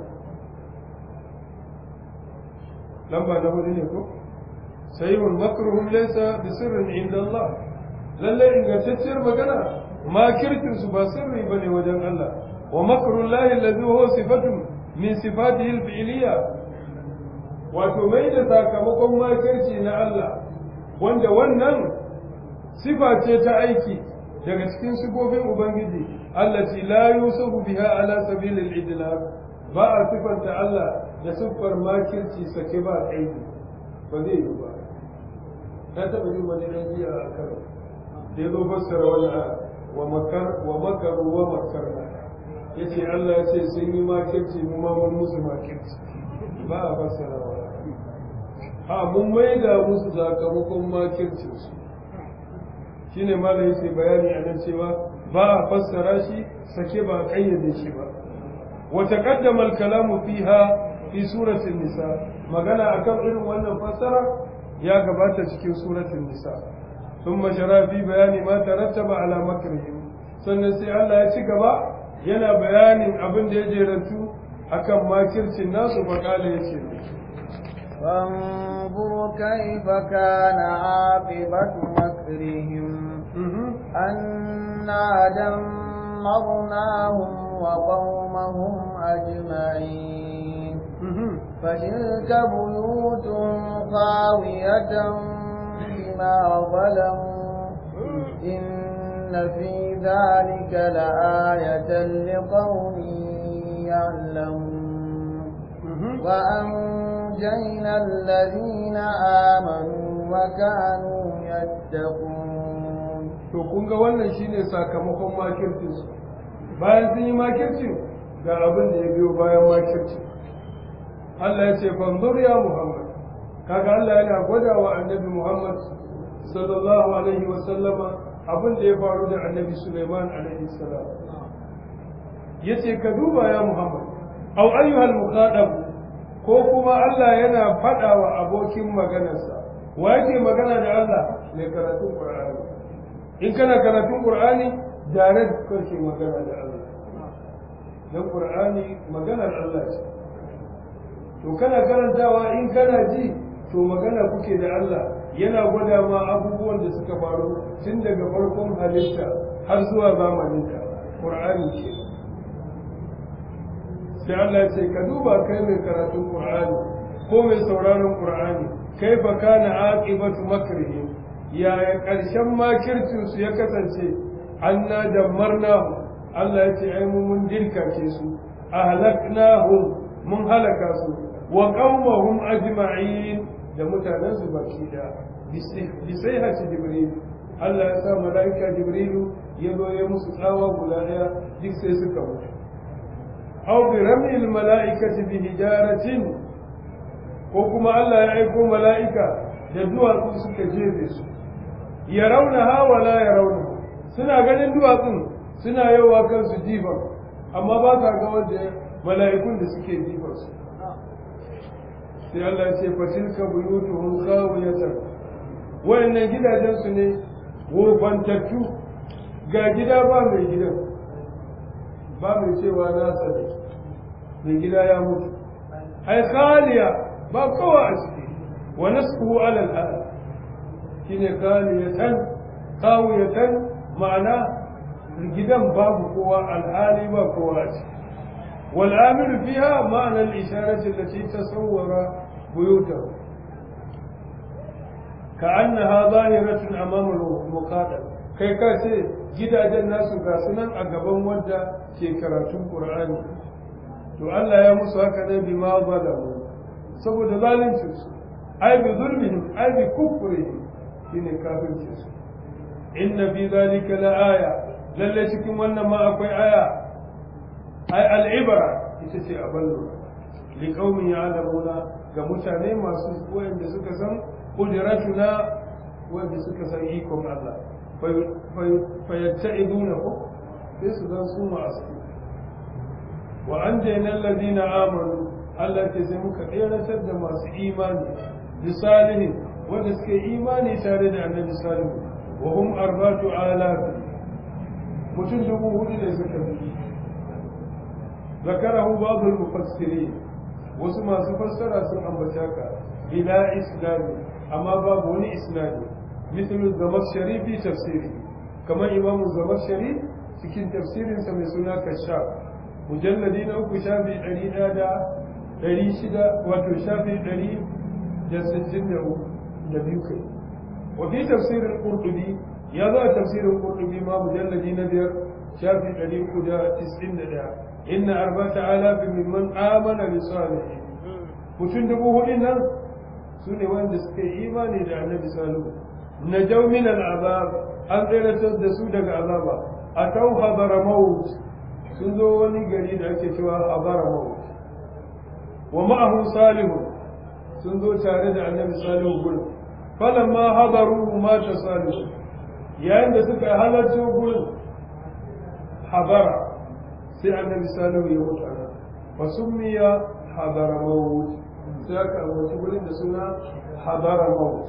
lamba na hudu ne ko sayyul makruhum laysa bi sirrin inda Allah lalle ingantacciyar magana makircinsu ba sirri bane wajen Allah wa makrullahi alladhi huwa sifatun min sifatihi al-fi'liyya wato mai da sakamakon makirci na Allah wanda wannan sifa ce ta aiki daga cikin sifofin ubangiji allati la yusafu biha ala sabil al-idlaq ba a sifanta Allah da siffar makirci sake ba aiki ba zai yi ba na taɓa yin wani ɗanjiya a karo da ya zo fassara wannan wa makar wa makaru wa makarna ya ce Allah ya ce sun yi makirci mu ma mun musu makirci ba a fassara wa a mun maida musu sakamakon makircinsu shi ne ma da yake bayani a nan cewa ba a fassara shi sake ba a ƙayyade shi ba wata ƙaddamar kalamu fiha fi suratun nisa magana akan irin wannan fassara ya gabata cikin suratun nisa sun mashara fi bayani ma tarattaba ala makrihim sannan sai Allah ya ci gaba yana bayanin abin da ya jerantu akan makircin nasu faƙala ya ce فانظر كيف كان عاقبة مكرهم أنا دمرناهم وقومهم أجمعين فتلك بيوتهم خاوية بما ظلموا إن في ذلك لآية لقوم يعلمون وأنجينا الذين آمنوا وكانوا يتقون to kun ga wannan shine sakamakon makircin su bayan sun yi makircin ga abin da ya biyo bayan makircin Allah ya ce fanzur ya Muhammad kaga Allah yana gwada wa annabi Muhammad sallallahu alaihi wa sallama abin da ya faru da annabi Sulaiman alaihi salam yace ka duba ya Muhammad au ayyuhal muqaddam ko kuma Allah yana faɗa wa abokin maganarsa wa yake magana da Allah mai karatun Qur'ani in kana karatun Qur'ani direct kake magana da Allah dan Qur'ani maganar Allah ce to kana karantawa in kana ji to magana kuke da Allah yana gwada ma abubuwan da suka faru tun daga farkon halitta har zuwa zamaninka Qur'ani ce sai Allah ya ce ka duba kai mai karatun Qur'ani ko mai sauraron Qur'ani kaifa kana aqibatu makrihim ya ya karshen makircin su ya kasance anna damarnahu Allah ya ce ai mun dirkake su ahlaknahum mun halaka su wa qaumahum ajma'in da mutanen su baki da bisayhati jibril Allah ya sa malaika jibrilu ya zo ya musu tsawa guda daya duk sai suka mutu aw bi ramil mala'ikati bi hijaratin ko kuma Allah ya aiko mala'ika da duwatsu suka jefe su yarawnaha wa la yarawnaha suna ganin duwatsun suna yawa kansu jifan amma ba sa ga wanda mala'ikun da suke jifan su sai Allah ya ce fatilka buyutuhum khawiyatan wayannan gidajen su ne wofantattu ga gida ba mai gidan ba mai cewa na sani mai gida ya mutu ai khaliya ba kowa a ciki wa nasquhu ala al-hal shine khaliyatan khawiyatan ma'ana gidan babu kowa al-hali ba kowa a ciki wal amil fiha ma'ana al-isharati allati tasawwara buyutahu ka'annaha zahiratun amama al-muqaddam kai ka ce gidajen nasu ga sunan a gaban wanda ke karatun Qur'ani to Allah ya musu haka ne bima zalamu saboda zalincin su ai bi zulmihim ai bi kufrihim shine kafircin su inna fi zalika la aya lalle cikin wannan ma akwai aya ai al-ibra ita ce aballu li qaumin ya'lamuna ga mutane masu wayanda suka san qudratuna wanda suka san ikon Allah fayatta'iduna ko sai su zan su masu wa an jainan ladina amanu Allah ce sai muka tseratar da masu imani bi salihin wanda suka yi imani tare da annabi salihu wa hum arbatu alaf mutum dubu hudu da suka bi zakarahu babu mufassiri wasu masu fassara sun ambata ka bila islami amma babu wani isnadi mithlu zamakhshari fi tafsiri kamar imam zamakhshari cikin tafsirinsa mai suna kashaf mujalladi na uku shafi ɗari ɗaya da ɗari shida wato shafi ɗari da sittin da uku da biyu kai wa fi tafsirin qurtubi ya zo a tafsirin qurtubi ma mujalladi na biyar shafi ɗari uku da tis'in da ɗaya inna arba'ata alafin mimman amana bi salihin mutum dubu hudun nan su ne wanda suka yi imani da annabi salihu najaw min al'azab an tseratar da su daga azaba atau hadara maut sun zo wani gari da ake cewa hadara maut wa ma'ahu salihu sun zo tare da annabi salihu gurin falamma hadaru mata salihu yayin da suka halarci gurin hadara sai annabi salihu ya mutu ana fa summiya hadara maut sai aka ambaci gurin da suna hadara maut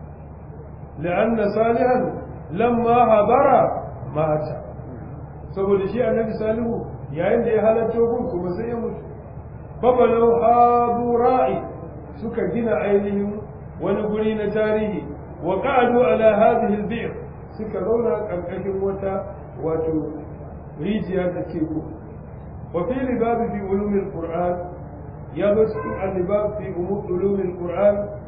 لأن صالحا لما حضر مات saboda shi annabi salihu yayin da ya halarta gun kuma sai ya mutu babalau hadura'i suka gina ainihin wani guri na tarihi wa qa'adu ala hadhihi al-bi'r suka zauna karkashin wata wato rijiya da ke ku wa fi libab fi ulum al-qur'an ya zo cikin al-libab fi ulum al-qur'an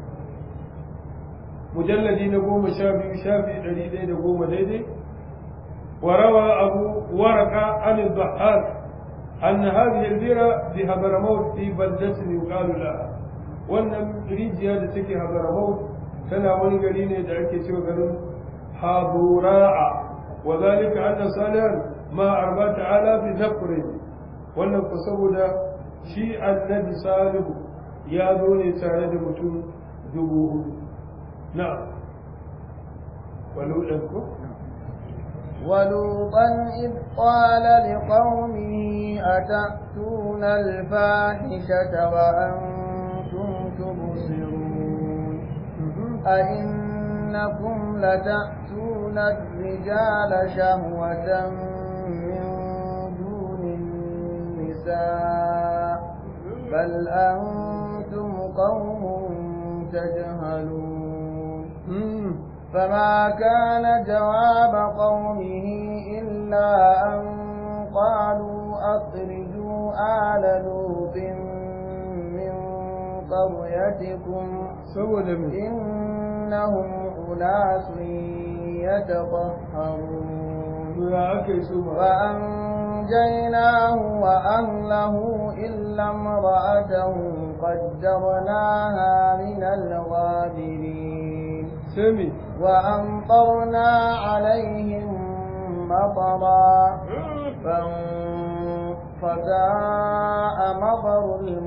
mujalladi na goma sha biyu shafi ɗari ɗaya da goma daidai وروى أبو ورقة عن الضحاك أن هذه البيرة بحضرموت في بلدة يقال لها وأن ريجيا تكي حضرموت تنا ونقلين يدعك سوى قالوا حضوراء وذلك أن صالحا ما أربعة آلاف نفر وأن قصود شيء النبي صالح يا دوني سعيد متون دبوه نعم ولو أنكم ولوطا إذ قال لقومه أتأتون الفاحشة وأنتم تبصرون أئنكم لتأتون الرجال شهوة من دون النساء بل أنتم قوم تجهلون فما كان جواب قومه إلا أن قالوا أخرجوا آل لوط من قريتكم إنهم أناس يتطهرون فأنجيناه وأهله إلا امرأته قدرناها من الغابرين سمي وأمطرنا عليهم مطرا فساء مطر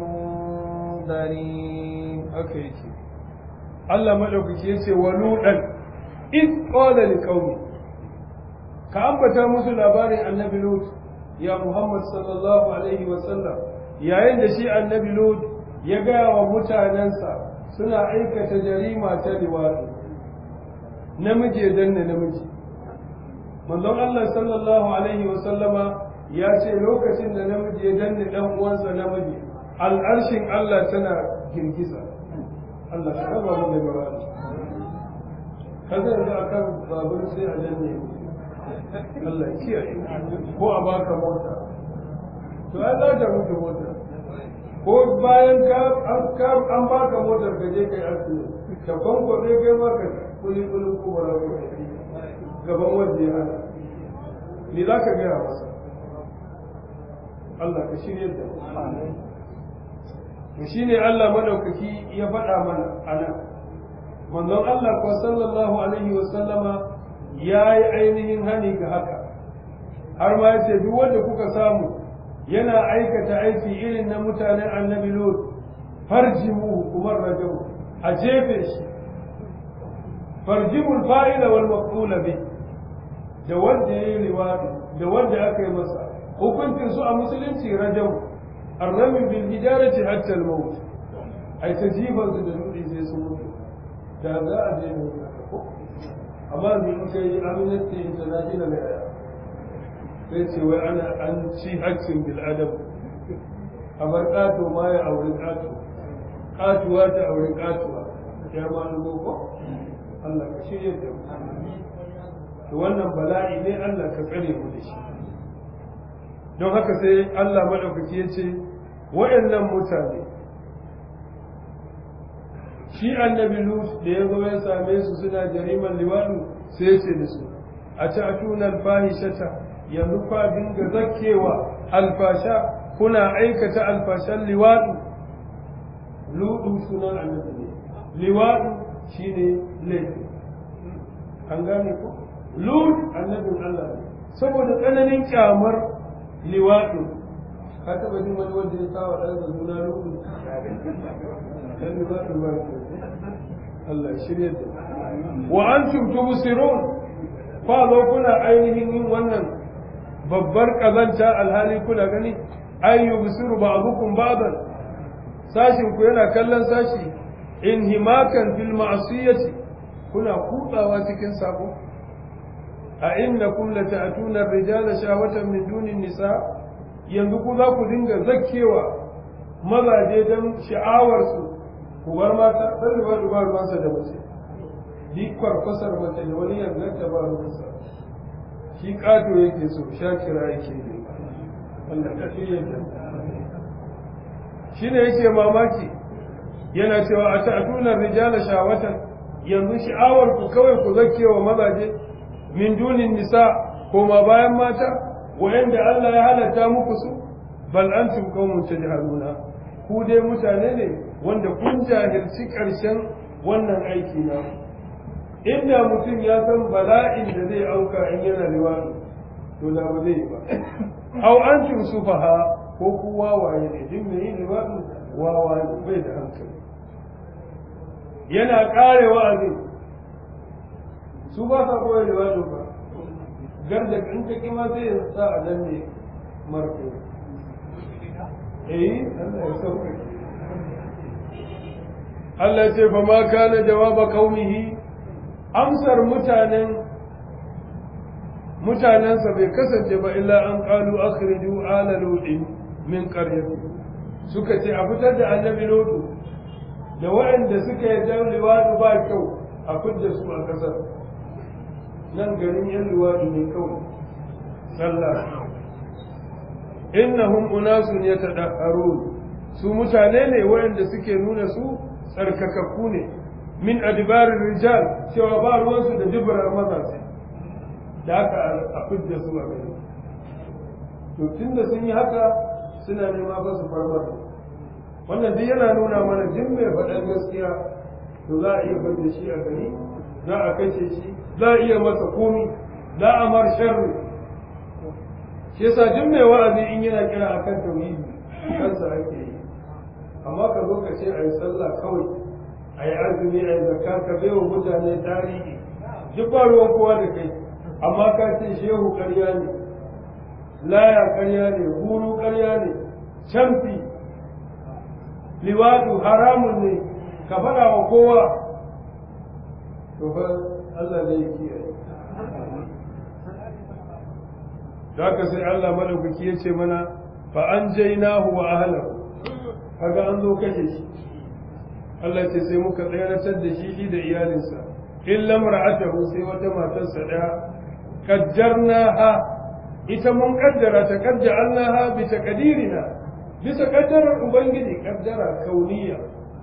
المنذرين أكيد الله ملوكي يسي ولوطا إذ قال لقومه كأنبتا مسل أباري النبي لوط يا محمد صلى الله عليه وسلم يا عند شيء النبي لوط يقع ومتعننسا سنة عيكة جريمة لواطي namiji ya danna namiji manzon Allah sallallahu alaihi wa sallama ya ce lokacin da namiji ya danna dan uwansa namiji al'arshin Allah tana girgiza Allah ya raba mu da gaba kaza yanzu akan babur sai a danne Allah ya kiyaye ko a baka mota to ai za ta mutu mota ko bayan ka an baka motar ka je kai asibiti ka kwanko dai kai maka kuli kulin kubara ko gaban wanda ya hana ni za ka gaya masa Allah ka shirya da mu shi ne Allah madaukaki ya faɗa mana a nan manzon Allah ko sallallahu alaihi wa sallama ya yi ainihin hani ga haka har ma yace duk wanda kuka samu yana aikata aiki irin na mutanen annabi Lut farjimu kumar rajau a jefe shi farjimul fa'ila wal maf'ula bi da wanda yayi liwadi da wanda aka yi masa hukuncin su a musulunci rajam arrami bil hijarati hatta al maut ai tajiban su da dudi sai su mutu da za a je ne ko amma ni in kai Amnesty International ne sai ce wai ana an ci haccin bil adab kamar kato ma ya aure kato katuwa ta aure katuwa ya ma ko Allah ka shirye da mu to wannan bala'i ne Allah ka tsare mu da shi don haka sai Allah madaukaki ya ce waɗannan mutane shi annabi Lut da ya zo ya same su suna jariman liwadu sai ya ce da su a ta atuna alfahishata yanzu fa dinga zakkewa alfasha kuna aikata alfashan liwadu ludu sunan annabi ne liwadu shine laifi an gane ko lut annabin Allah ne saboda tsananin kyamar liwadu ka taba jin wani wanda ya kawo ɗan da suna ludu dan liwadu ba Allah shirye da wa antum tubsirun fa zo kuna ainihin yin wannan babbar kazanta alhali kuna gani ayyu bisiru ba'dukum ba'dan sashin ku yana kallon sashi inhimakan fil ma'siyati kuna kutsawa cikin sabo a innakum lata'tuna ar-rijala shahwatan min duni nisa yanzu ku za ku dinga zakkewa mazaje dan sha'awar su ku bar mata dan ba duba ruwansa da mace bi kwarkwasar mace da wani yanzu ta ba ruwansa shi kato yake so shakira yake yi Allah ka fiye da shi ne yake mamaki yana cewa a ta'tunar rijala shawatan yanzu sha'awar ku kawai ku zakkewa mazaje min dunin nisa koma bayan mata wa'anda Allah ya halatta muku su bal antum qaumun tajhaluna ku dai mutane ne wanda kun jahilci karshen wannan aiki na inda mutum ya san bala'in da zai auka in yana liwadi to da ba zai ba aw antum sufaha ko ku wawaye ne din mai liwadi wawaye bai da hankali yana kare wa'azi su ba sa koyar liwadi ba garda in ka kima sai ya sa a nan ne marko eh Allah ya sauke Allah ya ce fa ma kana jawaba qaumihi amsar mutanen mutanensa bai kasance ba illa an qalu akhriju ala ludin min qaryati suka ce a fitar da annabi lutu da waɗanda suka yi dan liwadu ba kyau a fitar su a kasar nan garin yan liwadu ne kawai sallah innahum unasun yatadahharun su mutane ne waɗanda suke nuna su tsarkakakku ne min adbarir rijal cewa ba ruwansu da dubrar mazaje da haka a fidda su a gari to tunda sun yi haka suna nema ba su farmar wannan duk yana nuna mana duk mai faɗan gaskiya to za a iya bar da shi a gari za a kashe shi za a iya masa komi za a mar sharri shi yasa duk mai wa'azi in yana kira akan tauhidi kansa ake yi amma ka zo ka ce a yi sallah kawai a yi azumi a yi zakka ka bai wa mutane tarihi duk ba ruwan kowa da kai amma ka ce shehu ƙarya ne laya ƙarya ne guru ƙarya ne camfi liwadu haramun ne ka faɗa wa kowa to fa Allah ne ya kiyaye da haka sai Allah madaukaki ya ce mana fa an jainahu wa ahlahu kaga an zo kashe shi Allah ce sai muka tsayaratar da shi shi da iyalinsa illa mar'atahu sai wata matarsa daya qaddarnaha ita mun kaddara ta qaddarnaha bi taqdirina bisa kaddarar ubangiji kaddara kauniya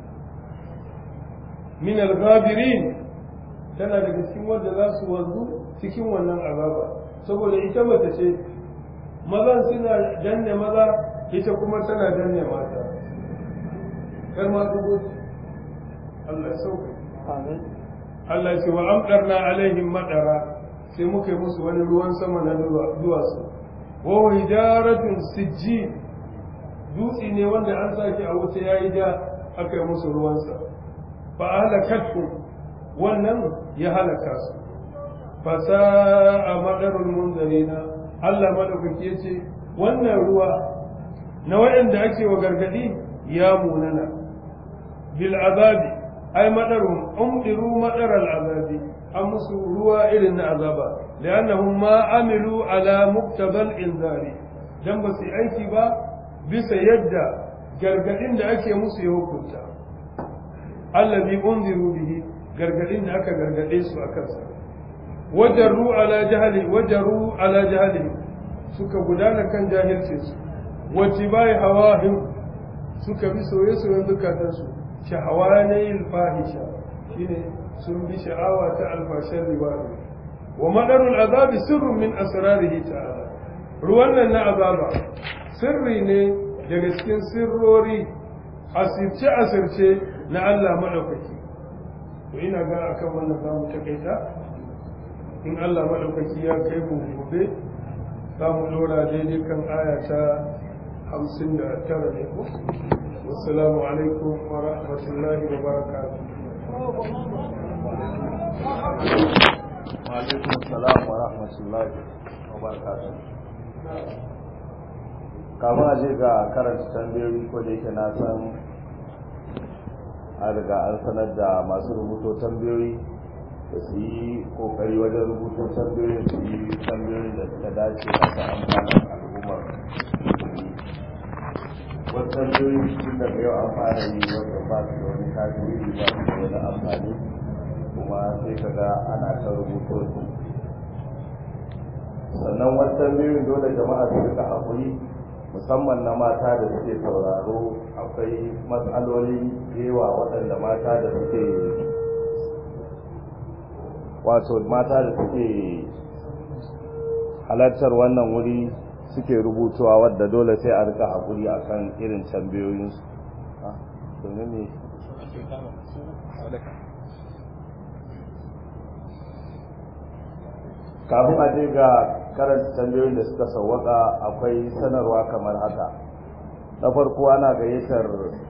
min al-ghabirin tana daga cikin wanda za su wanzu cikin wannan azaba saboda ita mace ce mazan suna danne maza ita kuma tana danne mata kar ma dubo Allah sauka amin Allah ya ce wa amdarna alaihim madara sai muka yi musu wani ruwan sama na duwatsu wa hijaratun sijjin dutse ne wanda an sake a wuta yayi da aka yi musu ruwansa fa ahlakatkum wannan ya halaka su fasa'a madarul munzarina Allah madaukaki yace wannan ruwa na waɗanda ake wa gargadi ya munana bil azabi ay madarun umdiru madaral azabi an musu ruwa irin na azaba li'annahum ma amilu ala muktabal inzari dan ba su aiki ba bisa yadda gargadin da ake musu ya hukunta allazi unziru bihi gargadin da aka gargade su akan sa wajaru ala jahli wajaru ala jahli suka gudana kan jahilcin su wajibai hawahim suka bi soyayyen zukatan su shahawanil fahisha shine sun bi sha'awa ta alfashar riwaya wa madarul azabi sirrun min asrarihi ta'ala ruwan nan na azaba sirri ne daga cikin sirrori asirce asirce na Allah madaukaki to ina ga akan wannan zamu takaita in Allah madaukaki ya kai mu gobe zamu dora daidai kan aya ta hamsin da tara ne ko wassalamu alaikum wa rahmatullahi wa barakatuh wa alaikum assalam wa rahmatullahi wa barakatuh kama a je ga karanta tambayoyi ko da yake na san an riga an sanar da masu rubuto tambayoyi da su yi kokari wajen rubuto tambayoyi su yi tambayoyi da suka dace masu amfanin al'ummar wasu tambayoyi tun daga yau an fara yi wanda ba su da wani tasiri ba su da wani amfani kuma sai ka ga ana ta rubuto su sannan wasu tambayoyin dole jama'a su rika haƙuri musamman na mata da suke sauraro akwai matsaloli yawa waɗanda mata da suke wato mata da suke halartar wannan wuri suke rubutuwa wadda dole sai a rika haƙuri akan irin tambayoyinsu kafin a je ga karanta tambayoyin da suka sauwaka akwai sanarwa kamar haka na farko ana gayyatar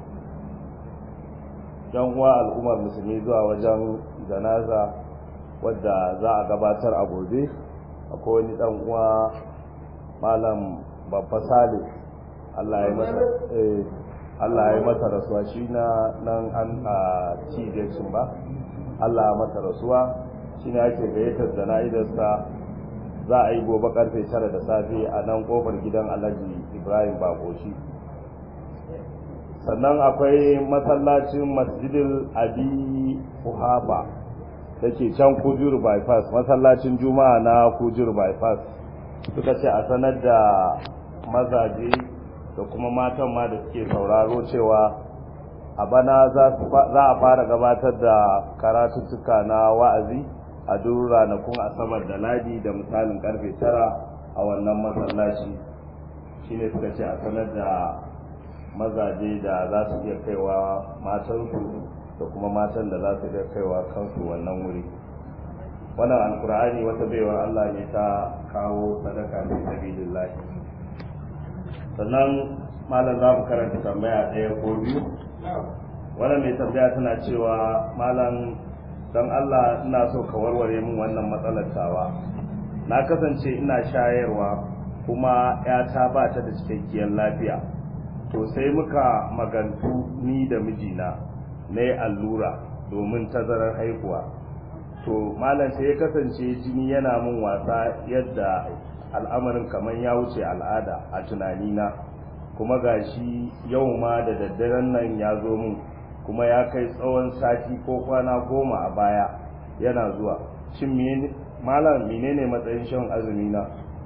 yan uwa al'ummar musulmi zuwa wajen janaza wadda za a gabatar a gobe akwai wani dan uwa malam babba Salih Allah ya masa eh Allah ya masa rasuwa shi na nan an a cijin ba Allah ya masa rasuwa shine ake gayyatar jana'idarsa za a yi gobe karfe tara da safe a nan kofar gidan Alhaji Ibrahim Bakoshi sannan akwai masallacin Masjidil Abi Kuhafa dake can Kujur bypass masallacin Juma'a na Kujur bypass suka ce a sanar da mazaje da kuma matan ma da suke sauraro cewa a bana za a fara gabatar da karatuttuka na wa'azi a duk ranakun asabar da ladi da misalin karfe tara a wannan masallaci shine suka ce a sanar da mazaje da za su iya kaiwa matansu da kuma matan da za su iya kaiwa kansu wannan wuri wannan alkur'ani wata baiwar Allah ne ta kawo sadaka fi sabilillah sannan malam za mu karanta tambaya ɗaya ko biyu wannan mai tambaya tana cewa malam don Allah ina so ka warware min wannan matsalar tawa na kasance ina shayarwa kuma ƴata ba ta da cikakkiyar lafiya to sai muka magantu ni da mijina na yi allura domin tazarar haihuwa to malam sai ya kasance jini yana min wasa yadda al'amarin kamar ya wuce al'ada a tunanina kuma gashi yau ma da daddaren nan ya zo min kuma ya kai tsawon sati ko kwana goma a baya yana zuwa shin malam menene matsayin shan azumi na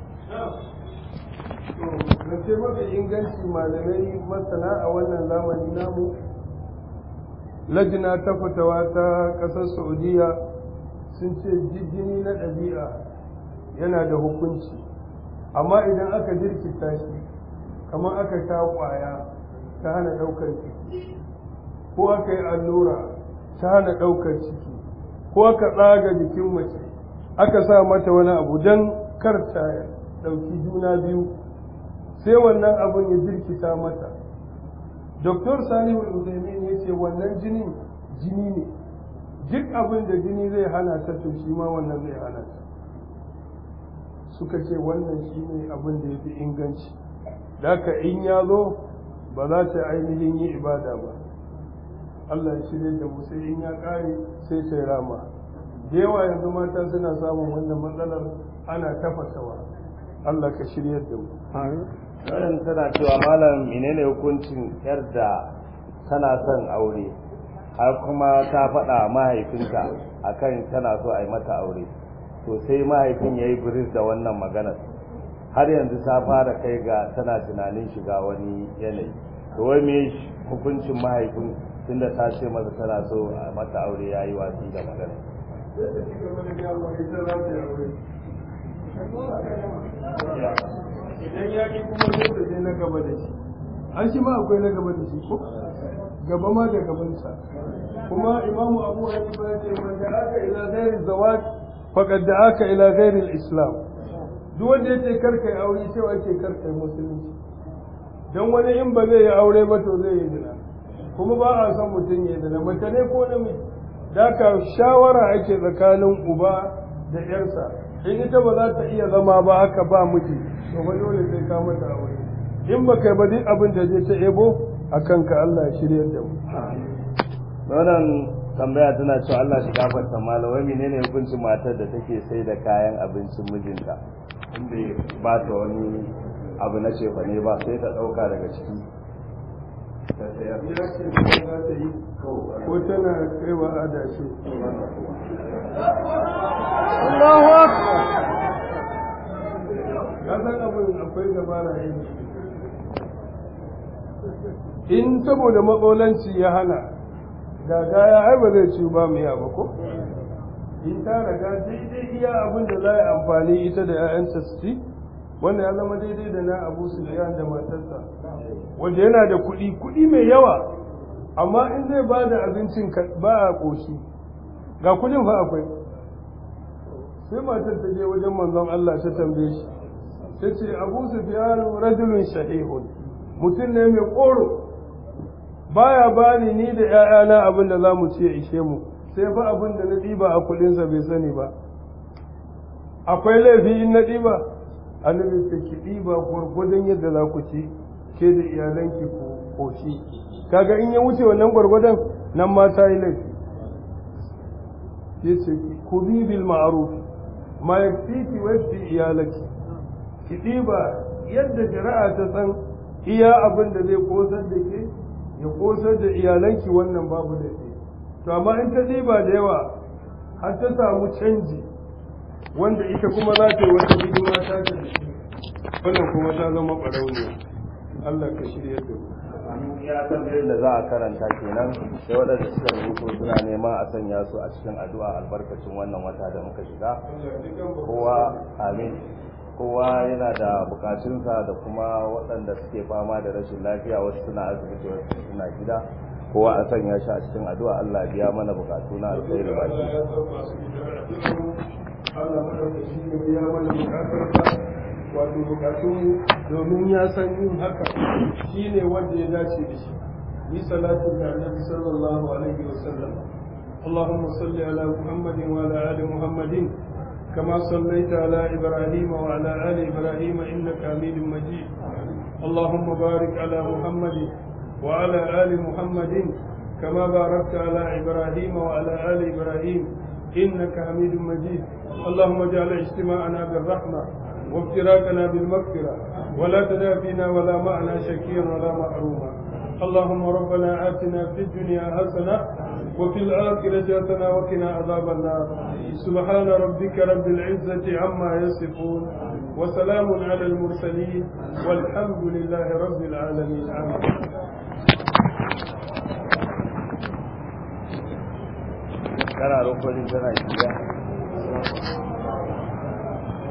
to ce mafi inganci malamai masana a wannan zamani namu lajina ta fitawa ta ƙasar saudiya sun ce jijjini na ɗabi'a yana da hukunci amma idan aka jirkita shi kamar aka sha ƙwaya ta hana ɗaukar ciki ko aka yi allura ta hana ɗaukar ciki ko aka tsaga jikin mace aka sa mata wani abu don karta ɗauki juna biyu sai wannan abun ya jirkita mata doktor salihu al-uzaimin ya ce wannan jinin jini ne duk abin da jini zai hana ta to shi ma wannan zai hana ta suka ce wannan shi ne abin da ya fi inganci daka in ya zo ba za ta ainihin yi ibada ba Allah ya shirye da mu sai in ya kare sai ta rama da yawa yanzu mata suna samun wannan matsalar ana tafasawa Allah ka shirye da mu wannan tana cewa malam menene hukuncin yar da tana son aure har kuma ta faɗa mahaifinta akan tana so a yi mata aure to sai mahaifin ya yi biris da wannan maganar har yanzu ta fara kai ga tana tunanin shiga wani yanayi to wai me hukuncin mahaifin tunda ta ce masa tana so a mata aure ya yi watsi da maganar idan ya ki kuma sai da na gaba da shi an shi ma akwai na gaba da shi ko gaba ma da gabansa kuma imamu abu hanifa ya ce man da aka ila ghairi zawaj faqad da aka ila ghairi al-islam duk wanda yace karka yi aure sai wace karka yi musulunci dan wani in ba zai yi aure ba to zai yi zina kuma ba a san mutum ya zina mace ne ko namiji da ka shawara ake tsakanin uba da yarsa in ita ba za ta iya zama ba haka ba miji to ba dole sai ka mata aure in ba kai ba duk abin da zai ta ebo a kanka Allah ya shiryar da mu wannan tambaya tana cewa Allah shi gafarta malamai menene hukuncin matar da take sai da kayan abincin mijinta inda ba ta wani abu na cefa ne ba sai ta dauka daga ciki ta sayar ya ce ba za ta yi ko tana kaiwa adashi Allahu akbar ka san abin akwai dabara yin in saboda matsalanci ya hana gagaya ai ba zai ci ba mu ya ba ko in ta raga daidai iya abin da za a amfani ita da 'ya'yanta su ci wanda ya zama daidai da na Abu Sufyan da matarsa wanda yana da kuɗi kuɗi mai yawa amma in zai ba da abincin ba a ƙoshi ga kuɗin fa akwai sai matar ta je wajen manzon Allah ta tambaye shi ta ce Abu Sufyan rajulun shahihun mutum ne mai ƙoro baya bani ni da ƴaƴana abin da zamu ci ya ishe mu sai fa abin da na ɗiba a kuɗinsa bai sani ba akwai laifi in na ɗiba annabi ta ki ɗiba gwargwadon yadda za ku ci ke da iyalanki ko koshi kaga in ya wuce wannan gwargwadon nan ma ta yi laifi yace ku bi bil ma'ruf ma yakfiki wa yakfi iyalaki ki ɗiba yadda shari'a ta san iya abin da zai kosar da ke ya kosar da iyalanki wannan babu da ke to amma in ta ɗiba da yawa har ta samu canji wanda ita kuma za ta yi wata hidima ta ta da shi wannan kuma ta zama ɓarauniya Allah ka shirya da mu ya tambayoyin da za a karanta kenan sai waɗanda suka rubuto suna neman a sanya su a cikin addu'a albarkacin wannan wata da muka shiga kowa amin kowa yana da bukatunsa da kuma waɗanda suke fama da rashin lafiya wasu suna asibiti wasu suna gida kowa a sanya shi a cikin addu'a Allah biya mana bukatu na alkhairi ba shi Allah madaukaki ne biya mana bukatarsa wato bukatu domin ya san yin haka shine wanda ya dace da shi ni salatu ga annabi sallallahu alaihi wasallam اللهم صل على محمد وعلى ال محمد كما صليت على إبراهيم وعلى آل إبراهيم إنك حميد مجيد اللهم بارك على محمد وعلى آل محمد كما باركت على إبراهيم وعلى آل إبراهيم إنك حميد مجيد اللهم اجعل اجتماعنا بالرحمة وافتراقنا بالمغفرة ولا تدع فينا ولا معنا شكيا ولا محروما اللهم ربنا آتنا في الدنيا حسنة وفي الآخرة حسنة وقنا عذاب النار سبحان ربك رب العزة عما يصفون وسلام على المرسلين والحمد لله رب العالمين آمين kana roƙon kana shiga